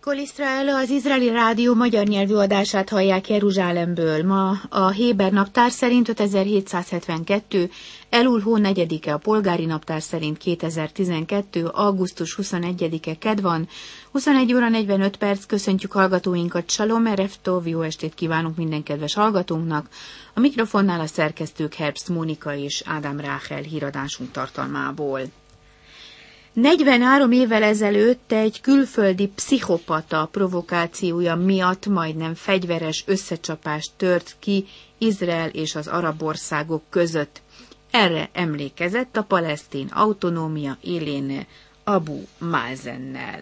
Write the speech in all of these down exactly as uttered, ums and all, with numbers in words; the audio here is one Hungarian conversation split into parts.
Kol Iszrael, az izraeli rádió magyar nyelvű adását hallják Jeruzsálemből. Ma a héber naptár szerint ötezer-hétszázhetvenkettő, Elul hó negyedike, a polgári naptár szerint kétezer-tizenkettő, augusztus huszonegyedike kedd van, huszonegy óra negyvenöt perc, köszöntjük hallgatóinkat, Shalom, erev tov, jó estét kívánunk minden kedves hallgatónknak. A mikrofonnál a szerkesztők Herbst Mónika és Ádám Ráhel híradásunk tartalmából. negyvenhárom évvel ezelőtt egy külföldi pszichopata provokációja miatt majdnem fegyveres összecsapás tört ki Izrael és az arab országok között. Erre emlékezett a palesztin autonómia élén Abu Mazennel.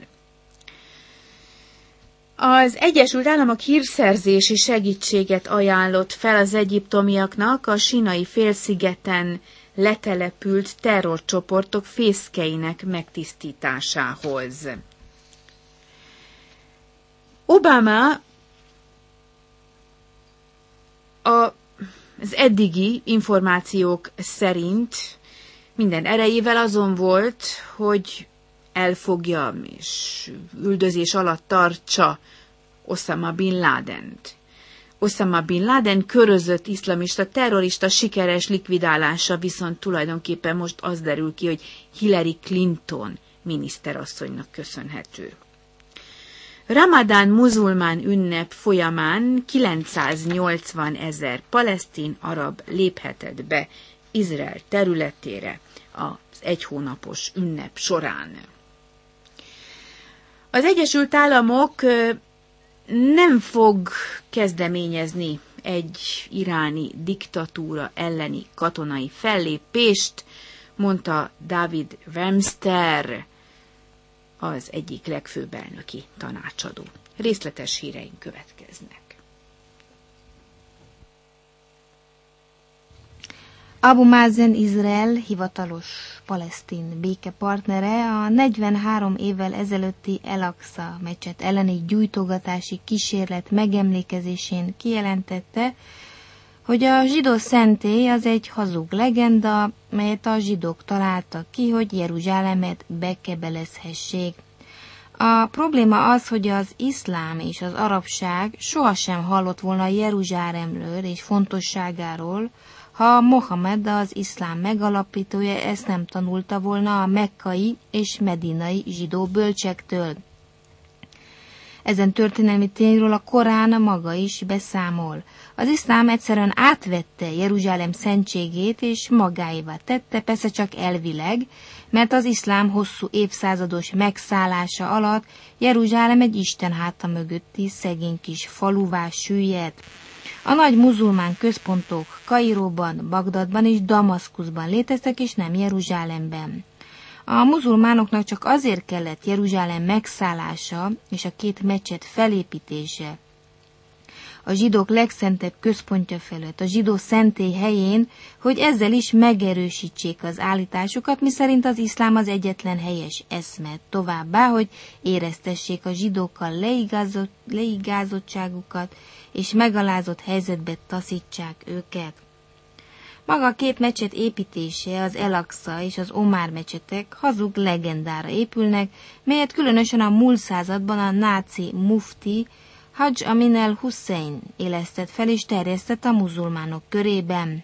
Az Egyesült Államok hírszerzési segítséget ajánlott fel az egyiptomiaknak a Sínai félszigeten letelepült terrorcsoportok fészkeinek megtisztításához. Obama a az eddigi információk szerint minden erejével azon volt, hogy elfogja és üldözés alatt tartsa Osama Bin Ladent. Osama Bin Laden körözött iszlamista terrorista sikeres likvidálása viszont tulajdonképpen most az derül ki, hogy Hillary Clinton miniszterasszonynak köszönhető. Ramadán muzulmán ünnep folyamán kilencszáznyolcvan ezer palesztin arab léphetett be Izrael területére az egyhónapos ünnep során. Az Egyesült Államok nem fog kezdeményezni egy iráni diktatúra elleni katonai fellépést, mondta David Webster, az egyik legfőbb elnöki tanácsadó. Részletes híreink következnek. Abu Mazen Izrael hivatalos palesztin békepartnere a negyvenhárom évvel ezelőtti El-Aqsa mecset elleni gyújtogatási kísérlet megemlékezésén kijelentette, hogy a zsidó szentély az egy hazug legenda, melyet a zsidók találtak ki, hogy Jeruzsálemet bekebelezhessék. A probléma az, hogy az iszlám és az arabság sohasem hallott volna Jeruzsálemről és fontosságáról, ha Mohamed, az iszlám megalapítója, ezt nem tanulta volna a mekkai és medinai zsidó bölcsektől. Ezen történelmi tényről a Korán maga is beszámol. Az iszlám egyszerűen átvette Jeruzsálem szentségét és magáévá tette, persze csak elvileg, mert az iszlám hosszú évszázados megszállása alatt Jeruzsálem egy Isten háta mögötti szegény kis faluvá süllyedt. A nagy muzulmán központok Kairóban, Bagdadban és Damaszkuszban léteztek, és nem Jeruzsálemben. A muzulmánoknak csak azért kellett Jeruzsálem megszállása és a két mecset felépítése a zsidók legszentebb központja felett, a zsidó szentély helyén, hogy ezzel is megerősítsék az állításukat, miszerint az iszlám az egyetlen helyes eszme, továbbá, hogy éreztessék a zsidókkal leigázott, leigázottságukat, és megalázott helyzetbe taszítsák őket. Maga a két mecset építése, az El-Aqsa és az Omár mecsetek hazug legendára épülnek, melyet különösen a múlt században a náci mufti Hajj Amin el-Hussein élesztett fel és terjesztett a muzulmánok körében.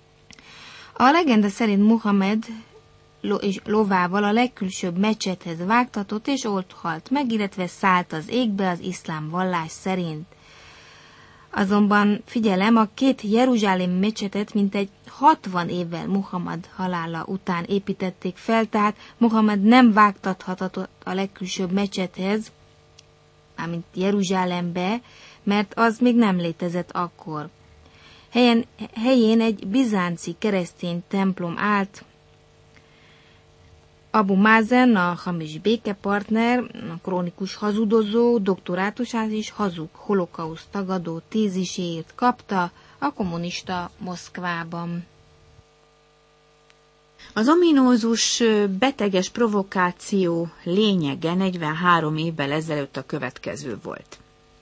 A legenda szerint Muhammed és lovával a legkülsőbb mecsethez vágtatott és ott halt meg, illetve szállt az égbe az iszlám vallás szerint. Azonban figyelem, a két jeruzsálemi mecsetet mintegy hatvan évvel Muhammad halála után építették fel, tehát Muhammad nem vágtathatott a legkülsőbb mecsethez, mármint Jeruzsálembe, mert az még nem létezett akkor. Helyen, helyén egy bizánci keresztény templom állt. Abu Mazen, a hamis békepartner, a krónikus hazudozó, doktorátusát is hazug holokauszt tagadó téziséért kapta a kommunista Moszkvában. Az ominózus beteges provokáció lényege negyvenhárom évvel ezelőtt a következő volt.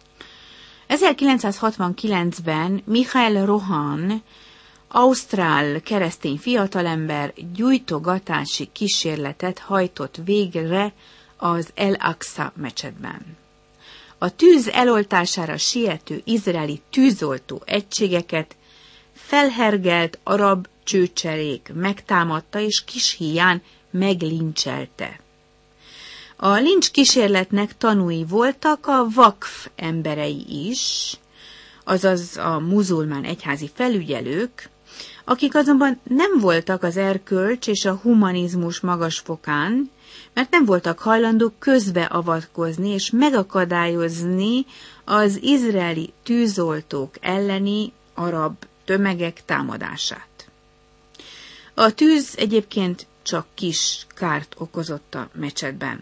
ezerkilencszázhatvankilencben Michael Rohan, ausztrál keresztény fiatalember gyújtogatási kísérletet hajtott végre az El-Aqsa mecsetben. a tűz eloltására siető izraeli tűzoltó egységeket felhergelt arab csőcserék megtámadta és kis híján meglincselte. A lincs kísérletnek tanúi voltak a vakf emberei is, azaz a muzulmán egyházi felügyelők, akik azonban nem voltak az erkölcs és a humanizmus magas fokán, mert nem voltak hajlandók közbeavatkozni és megakadályozni az izraeli tűzoltók elleni arab tömegek támadását. A tűz egyébként csak kis kárt okozott a mecsetben.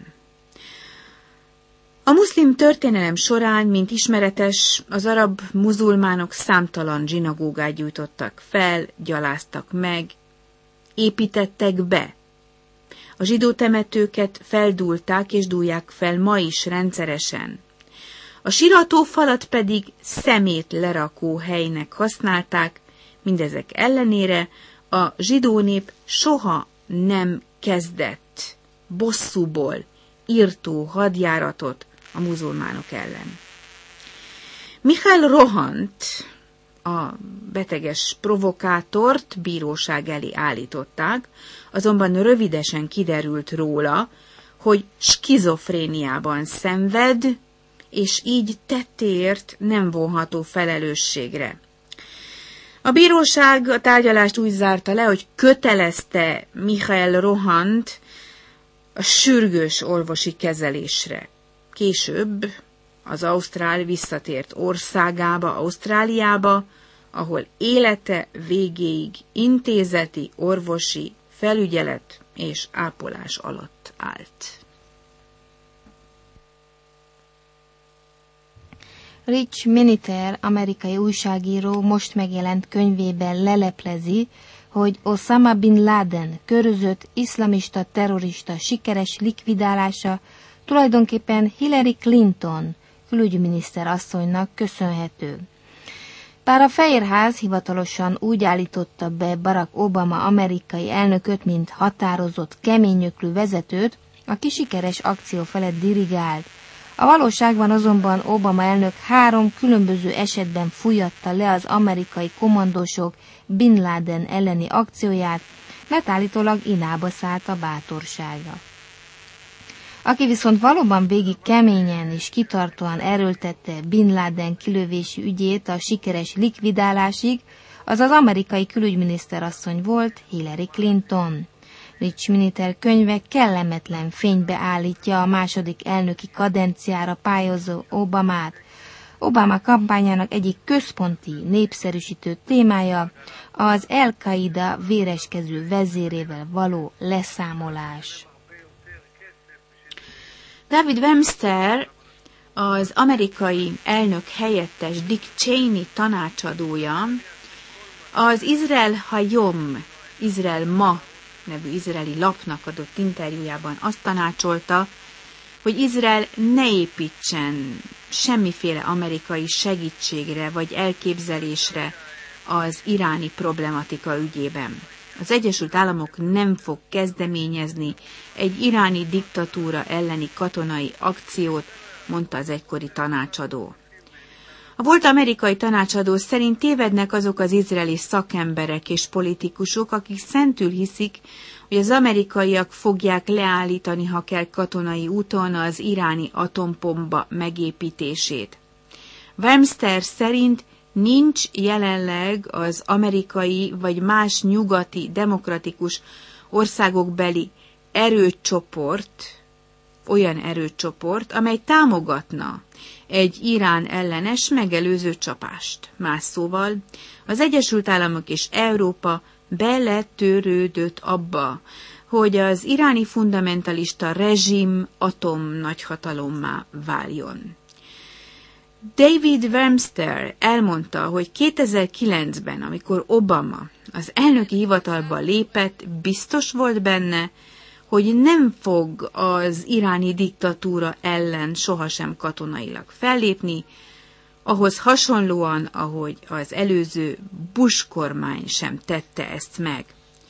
A muszlim történelem során, mint ismeretes, az arab muzulmánok számtalan zsinagógát gyújtottak fel, gyaláztak meg, építettek be. A zsidó temetőket feldúlták és dúlják fel ma is rendszeresen. A siratófalat pedig szemét lerakó helynek használták, mindezek ellenére a zsidó nép soha nem kezdett bosszúból irtó hadjáratot a muzulmánok ellen. Michael Rohant, a beteges provokátort bíróság elé állították, azonban rövidesen kiderült róla, hogy skizofréniában szenved, és így tettéért nem vonható felelősségre. A bíróság a tárgyalást úgy zárta le, hogy kötelezte Michael Rohant a sürgős orvosi kezelésre. Később az ausztrál visszatért országába, Ausztráliába, ahol élete végéig intézeti, orvosi felügyelet és ápolás alatt állt. Rich Miniter, amerikai újságíró most megjelent könyvében leleplezi, hogy Osama Bin Laden körözött iszlamista terrorista sikeres likvidálása tulajdonképpen Hillary Clinton külügyminiszter asszonynak köszönhető. Bár a Fehérház hivatalosan úgy állította be Barack Obama amerikai elnököt, mint határozott, keményöklű vezetőt, aki sikeres akció felett dirigált. A valóságban azonban Obama elnök három különböző esetben fújatta le az amerikai kommandósok Bin Laden elleni akcióját, mert állítólag inába szállt a bátorsága. Aki viszont valóban végig keményen és kitartóan erőltette Bin Laden kilövési ügyét a sikeres likvidálásig, az az amerikai külügyminiszter asszony volt, Hillary Clinton. Rich Miniter könyve kellemetlen fénybe állítja a második elnöki kadenciára pályázó Obamát. Obama kampányának egyik központi népszerűsítő témája az El-Qaida véreskező vezérével való leszámolás. David Webster, az amerikai elnök helyettes Dick Cheney tanácsadója, az Izrael Hayom, Izrael Ma nevű izraeli lapnak adott interjújában azt tanácsolta, hogy Izrael ne építsen semmiféle amerikai segítségre vagy elképzelésre az iráni problematika ügyében. Az Egyesült Államok nem fog kezdeményezni egy iráni diktatúra elleni katonai akciót, mondta az egykori tanácsadó. A volt amerikai tanácsadó szerint tévednek azok az izraeli szakemberek és politikusok, akik szentül hiszik, hogy az amerikaiak fogják leállítani, ha kell katonai úton az iráni atombomba megépítését. Webster szerint nincs jelenleg az amerikai vagy más nyugati demokratikus országokbeli erőcsoport, olyan erőcsoport, amely támogatna egy Irán ellenes megelőző csapást. Más szóval, az Egyesült Államok és Európa beletörődött abba, hogy az iráni fundamentalista rezsim atomnagyhatalommá váljon. David Webster elmondta, hogy kétezer-kilencben, amikor Obama az elnöki hivatalba lépett, biztos volt benne, hogy nem fog az iráni diktatúra ellen sohasem katonailag fellépni, ahhoz hasonlóan, ahogy az előző Bush kormány sem tette ezt meg.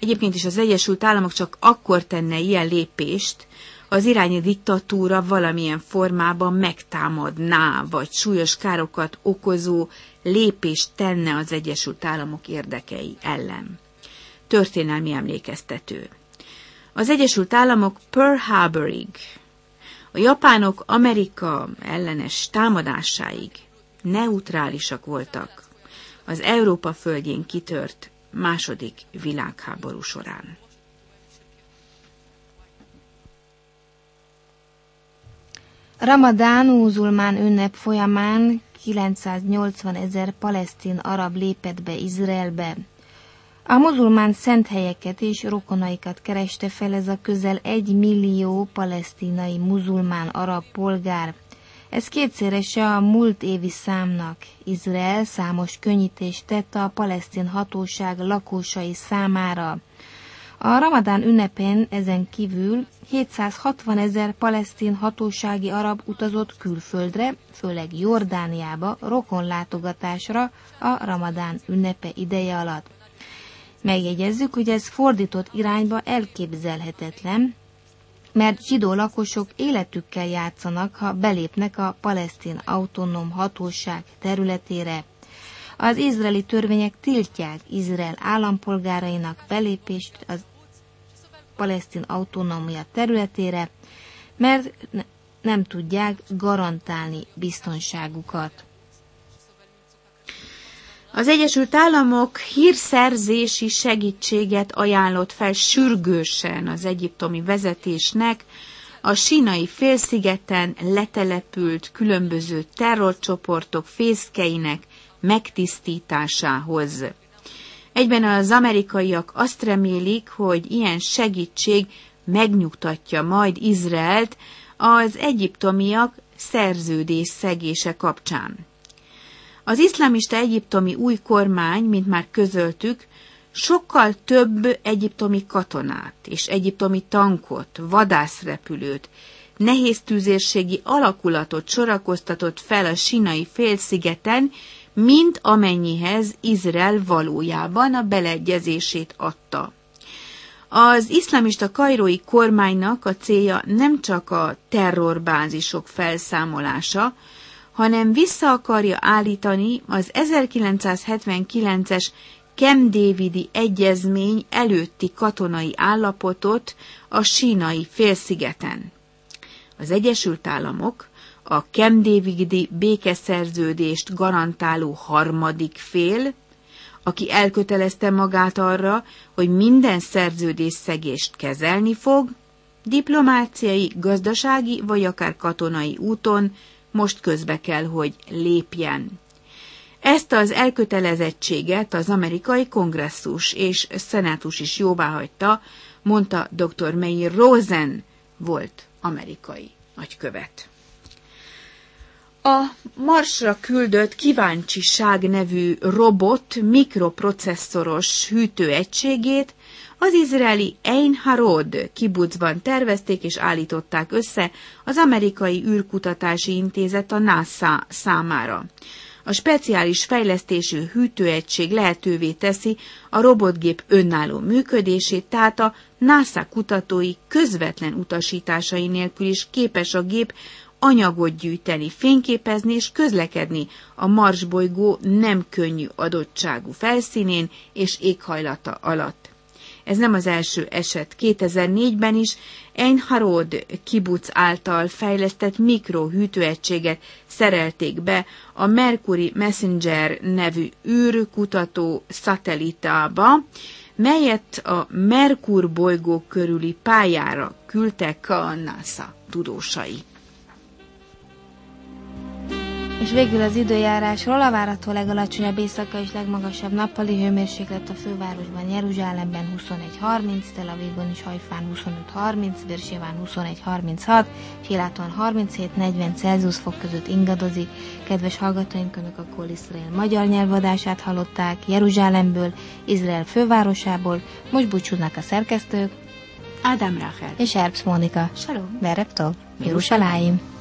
Egyébként is az Egyesült Államok csak akkor tenne ilyen lépést, az iráni diktatúra valamilyen formában megtámadná, vagy súlyos károkat okozó lépést tenne az Egyesült Államok érdekei ellen. Történelmi emlékeztető. Az Egyesült Államok Pearl Harborig, a japánok Amerika ellenes támadásáig neutrálisak voltak az Európa földjén kitört második világháború során. Ramadán muzulmán ünnep folyamán kilencszáznyolcvan ezer palesztin arab lépett be Izraelbe. A muzulmán szent helyeket és rokonaikat kereste fel ez a közel egy millió palesztinai muzulmán arab polgár. Ez kétszerese a múlt évi számnak. Izrael számos könnyítést tett a palesztin hatóság lakosai számára. A Ramadán ünnepén ezen kívül hétszázhatvan ezer palesztin hatósági arab utazott külföldre, főleg Jordániába rokonlátogatásra a Ramadán ünnepe ideje alatt. Megjegyezzük, hogy ez fordított irányba elképzelhetetlen, mert zsidó lakosok életükkel játszanak, ha belépnek a palesztin autonóm hatóság területére. Az izraeli törvények tiltják Izrael állampolgárainak belépést az palesztin autonómia területére, mert nem tudják garantálni biztonságukat. Az Egyesült Államok hírszerzési segítséget ajánlott fel sürgősen az egyiptomi vezetésnek a Sínai félszigeten letelepült különböző terrorcsoportok fészkeinek megtisztításához. Egyben az amerikaiak azt remélik, hogy ilyen segítség megnyugtatja majd Izraelt az egyiptomiak szerződés szegése kapcsán. Az iszlámista egyiptomi új kormány, mint már közöltük, sokkal több egyiptomi katonát és egyiptomi tankot, vadászrepülőt, nehéztűzérségi alakulatot sorakoztatott fel a Sínai félszigeten, mint amennyihez Izrael valójában a beleegyezését adta. Az iszlamista kairói kormánynak a célja nem csak a terrorbázisok felszámolása, hanem vissza akarja állítani az ezerkilencszázhetvenkilences Camp Davidi egyezmény előtti katonai állapotot a Sínai félszigeten. Az Egyesült Államok a Camp Davidi békeszerződést garantáló harmadik fél, aki elkötelezte magát arra, hogy minden szerződésszegést kezelni fog, diplomáciai, gazdasági vagy akár katonai úton most közbe kell, hogy lépjen. Ezt az elkötelezettséget az amerikai kongresszus és szenátus is jóváhagyta, mondta dr. Meir Rosen, volt amerikai nagykövet. A Marsra küldött Kíváncsiság nevű robot mikroprocesszoros hűtőegységét az izraeli Ein Harod kibucban tervezték és állították össze az amerikai űrkutatási intézet a NASA számára. A speciális fejlesztésű hűtőegység lehetővé teszi a robotgép önálló működését, tehát a NASA kutatói közvetlen utasításai nélkül is képes a gép anyagot gyűjteni, fényképezni és közlekedni a Mars bolygó nem könnyű adottságú felszínén és éghajlata alatt. Ez nem az első eset. kétezer-négyben is Ein Harod kibuc által fejlesztett mikrohűtőegységet szerelték be a Mercury Messenger nevű űrkutató szatellitába, melyet a Merkur bolygó körüli pályára küldtek a NASA tudósai. És végül az időjárásról: a várható legalacsonyabb éjszaka és legmagasabb nappali hőmérséklet a fővárosban, Jeruzsálemben huszonegy harminc, Tel Avivban és Hajfán huszonöt harminc, Bérsébán huszonegy harminchat, Siláton harminchét negyven Celsius fok között ingadozik. Kedves hallgatóink, Önök a Kol Iszrael magyar nyelvadását hallották Jeruzsálemből, Izrael fővárosából. Most búcsúznak a szerkesztők, Ádám Ráhel és Erbsz Mónika. Shalom. Bereb Tov, Jeruzsálem.